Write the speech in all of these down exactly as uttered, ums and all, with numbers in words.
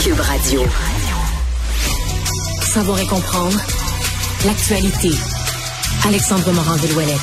Cube Radio. Savoir et comprendre l'actualité. Alexandre Morin-Villouellette.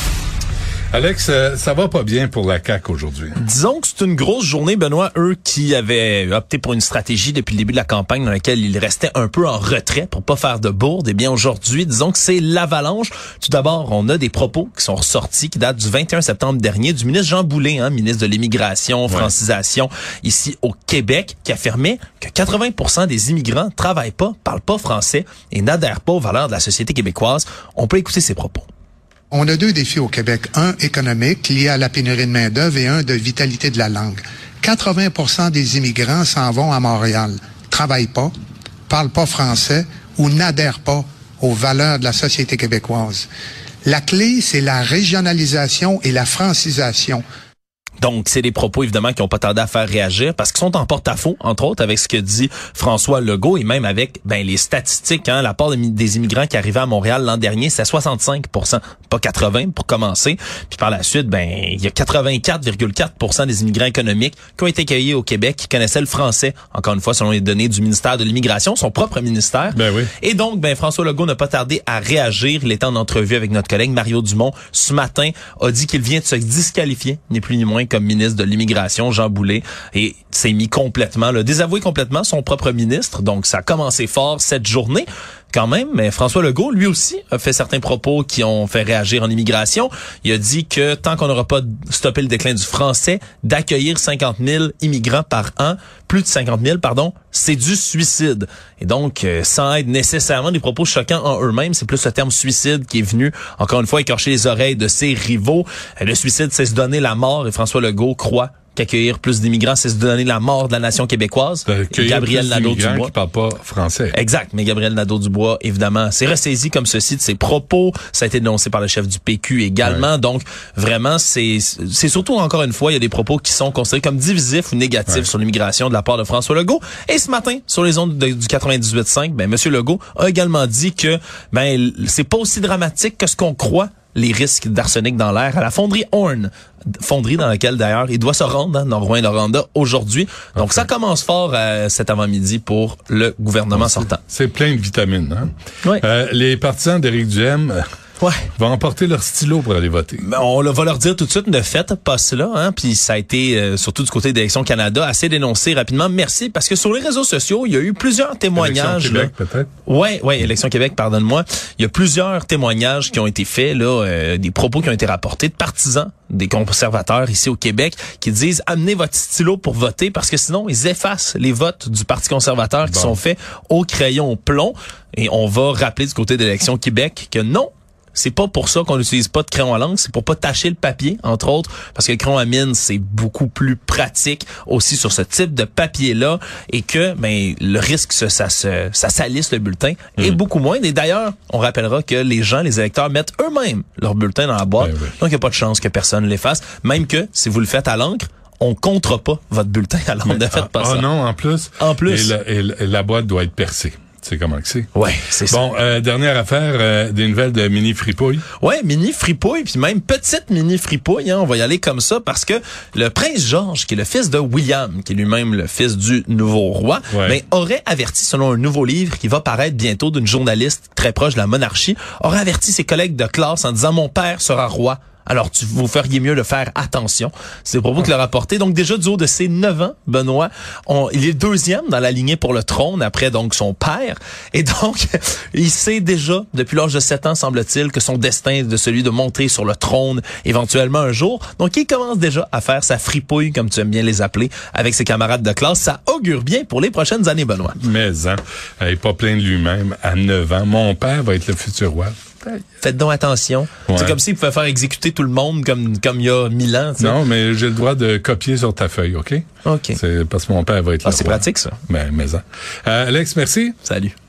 Alex, euh, ça va pas bien pour la C A Q aujourd'hui. Disons que c'est une grosse journée, Benoît. Eux qui avaient opté pour une stratégie depuis le début de la campagne dans laquelle ils restaient un peu en retrait pour pas faire de bourde. Eh bien, aujourd'hui, disons que c'est l'avalanche. Tout d'abord, on a des propos qui sont ressortis, qui datent du vingt et un septembre dernier, du ministre Jean Boulet, hein, ministre de l'Immigration, francisation, ouais. ici au Québec, qui affirmait que quatre-vingts pour cent des immigrants travaillent pas, parlent pas français et n'adhèrent pas aux valeurs de la société québécoise. On peut écouter ses propos. On a deux défis au Québec. Un économique, lié à la pénurie de main-d'œuvre, et un de vitalité de la langue. quatre-vingts pour cent des immigrants s'en vont à Montréal, travaillent pas, parlent pas français ou n'adhèrent pas aux valeurs de la société québécoise. La clé, c'est la régionalisation et la francisation. Donc, c'est des propos, évidemment, qui n'ont pas tardé à faire réagir parce qu'ils sont en porte-à-faux, entre autres, avec ce que dit François Legault et même avec ben les statistiques. Hein, la part de, des immigrants qui arrivaient à Montréal l'an dernier, c'est soixante-cinq pour cent, pas quatre-vingts pour commencer. Puis par la suite, ben il y a quatre-vingt-quatre virgule quatre pour cent des immigrants économiques qui ont été accueillis au Québec, qui connaissaient le français, encore une fois, selon les données du ministère de l'Immigration, son propre ministère. Ben oui. Et donc, ben François Legault n'a pas tardé à réagir. Il était en entrevue avec notre collègue Mario Dumont ce matin, a dit qu'il vient de se disqualifier, ni plus ni moins, comme ministre de l'Immigration, Jean Boulet, et s'est mis complètement, là, désavoué complètement son propre ministre. Donc, ça a commencé fort cette journée. Quand même, mais François Legault, lui aussi, a fait certains propos qui ont fait réagir en immigration. Il a dit que tant qu'on n'aura pas stoppé le déclin du français, d'accueillir cinquante mille immigrants par an, plus de cinquante mille, pardon, c'est du suicide. Et donc, euh, sans être nécessairement des propos choquants en eux-mêmes, c'est plus le terme suicide qui est venu, encore une fois, écorcher les oreilles de ses rivaux. Le suicide, c'est se donner la mort, et François Legault croit qu'accueillir plus d'immigrants, c'est se donner la mort de la nation québécoise. Gabriel Nadeau-Dubois qui parle pas français. Exact, mais Gabriel Nadeau-Dubois, évidemment, s'est ressaisi comme ceci de ses propos. Ça a été dénoncé par le chef du P Q également. Ouais. Donc, vraiment, c'est c'est surtout, encore une fois, il y a des propos qui sont considérés comme divisifs ou négatifs ouais. sur l'immigration de la part de François Legault. Et ce matin, sur les ondes de, du quatre-vingt-dix-huit virgule cinq, ben, M. Legault a également dit que ben c'est pas aussi dramatique que ce qu'on croit, les risques d'arsenic dans l'air à la fonderie Horn, fonderie dans laquelle d'ailleurs il doit se rendre, hein, dans Rouyn-Noranda aujourd'hui. Donc okay. ça commence fort euh, cet avant-midi pour le gouvernement sortant. C'est plein de vitamines. Hein? Oui. Euh, les partisans d'Éric Duhaime ouais. vont emporter leur stylo pour aller voter. Ben, on va leur dire tout de suite, ne faites pas cela. Hein? Puis ça a été, euh, surtout du côté d'Élections Canada, assez dénoncé rapidement. Merci, parce que sur les réseaux sociaux, il y a eu plusieurs témoignages. Élections Québec, là. peut-être? Oui, oui, Élections Québec, pardonne-moi. Il y a plusieurs témoignages qui ont été faits, là, euh, des propos qui ont été rapportés de partisans des conservateurs ici au Québec qui disent amenez votre stylo pour voter parce que sinon ils effacent les votes du Parti conservateur qui bon. sont faits au crayon plomb. Et on va rappeler du côté d'Élections Québec que non, c'est pas pour ça qu'on n'utilise pas de crayon à l'encre, c'est pour pas tacher le papier, entre autres, parce que le crayon à mine, c'est beaucoup plus pratique aussi sur ce type de papier-là, et que ben le risque que ça, ça, ça salisse le bulletin mmh. est beaucoup moins. Et d'ailleurs, on rappellera que les gens, les électeurs, mettent eux-mêmes leur bulletin dans la boîte, ben oui. donc il n'y a pas de chance que personne l'efface, même que si vous le faites à l'encre, on comptera pas votre bulletin à l'encre. Ne faites pas ah, ça. Ah non, en plus. En plus. Et la, et la, et la boîte doit être percée. C'est comment que c'est? Ouais, c'est ça. Bon, euh, dernière affaire, euh, des nouvelles de Mini Fripouille. Ouais, Mini Fripouille, puis même petite Mini Fripouille, hein, on va y aller comme ça, parce que le prince George, qui est le fils de William, qui est lui-même le fils du nouveau roi, ouais. ben, aurait averti, selon un nouveau livre qui va paraître bientôt d'une journaliste très proche de la monarchie, aurait averti ses collègues de classe en disant « Mon père sera roi ». Alors, tu, vous feriez mieux de faire attention. C'est le propos qu'il a rapporté. Donc, déjà, du haut de ses neuf ans, Benoît, on, il est deuxième dans la lignée pour le trône, après donc son père. Et donc, il sait déjà, depuis l'âge de sept ans, semble-t-il, que son destin est de celui de monter sur le trône éventuellement un jour. Donc, il commence déjà à faire sa fripouille, comme tu aimes bien les appeler, avec ses camarades de classe. Ça augure bien pour les prochaines années, Benoît. Mais, hein, il est pas plein de lui-même à neuf ans. Mon père va être le futur roi. Faites donc attention. Ouais. C'est comme s'il pouvait faire exécuter tout le monde comme comme il y a mille ans. T'sais. Non, mais j'ai le droit de copier sur ta feuille, OK? OK. C'est parce que mon père va être là. Ah, c'est pratique, ça. Ben, mais ça. Euh, Alex, merci. Salut.